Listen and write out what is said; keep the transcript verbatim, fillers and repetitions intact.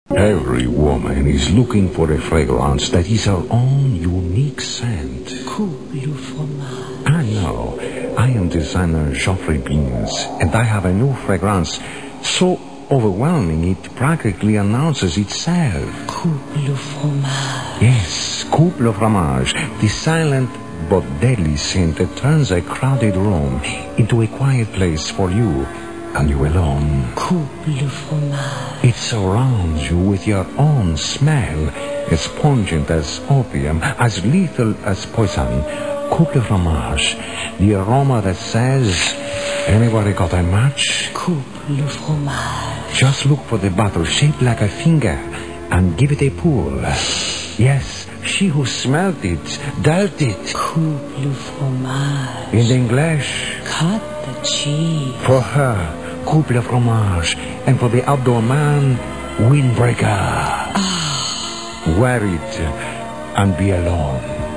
Every woman is looking for a fragrance that is her own unique scent. Coupe fromage. I know. I am designer Geoffrey Beans, and I have a new fragrance so overwhelming it practically announces itself. Coupe fromage. Yes, Coupe fromage, the silent but deadly scent that turns a crowded room into a quiet place for you and you alone. Coupe fromage. It surrounds you with your own smell, as pungent as opium, as lethal as poison. Coupe fromage, the aroma that says, anybody got a match? Coupe fromage. Just look for the bottle shaped like a finger and give it a pull. Yes, she who smelt it, dealt it. Coupe fromage. In English, Cut the cheese. for her, couple fromage, and for the outdoor man, windbreaker. Ah. Wear it and be alone.